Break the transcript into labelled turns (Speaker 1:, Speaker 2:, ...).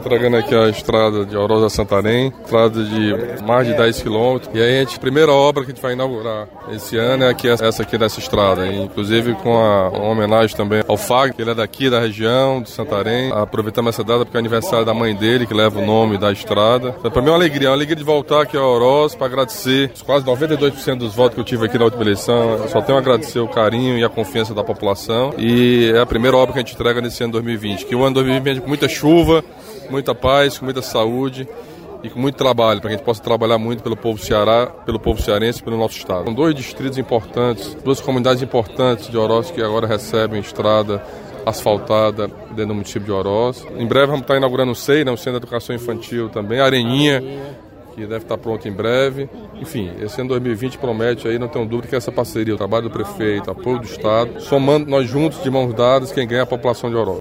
Speaker 1: entregando aqui a estrada de Oroz a Santarém, estrada de mais de 10 quilômetros. E aí a primeira obra que a gente vai inaugurar esse ano é aqui, essa aqui dessa estrada, inclusive com uma homenagem também ao Fagner, que ele é daqui da região de Santarém. Aproveitamos essa data porque é aniversário da mãe dele, que leva o nome da estrada. Então, para mim é uma alegria de voltar aqui a Oroz para agradecer os quase 92% dos votos que eu tive aqui na última eleição. Eu só tenho a agradecer o carinho e a confiança da população. E é a primeira obra que a gente entrega nesse ano 2020, que o ano 2020 com muita chuva, muita paz, com muita saúde e com muito trabalho, para que a gente possa trabalhar muito pelo povo Ceará, pelo povo cearense e pelo nosso estado. São 2 distritos importantes, 2 comunidades importantes de Oroz que agora recebem estrada asfaltada dentro do município de Oroz. Em breve vamos estar inaugurando o SEI, o Centro de Educação Infantil também, a Areninha, que deve estar pronto em breve. Enfim, esse ano 2020 promete aí, não tenho dúvida, que essa parceria, o trabalho do prefeito, apoio do Estado, somando nós juntos, de mãos dadas, quem ganha é a população de Oroz.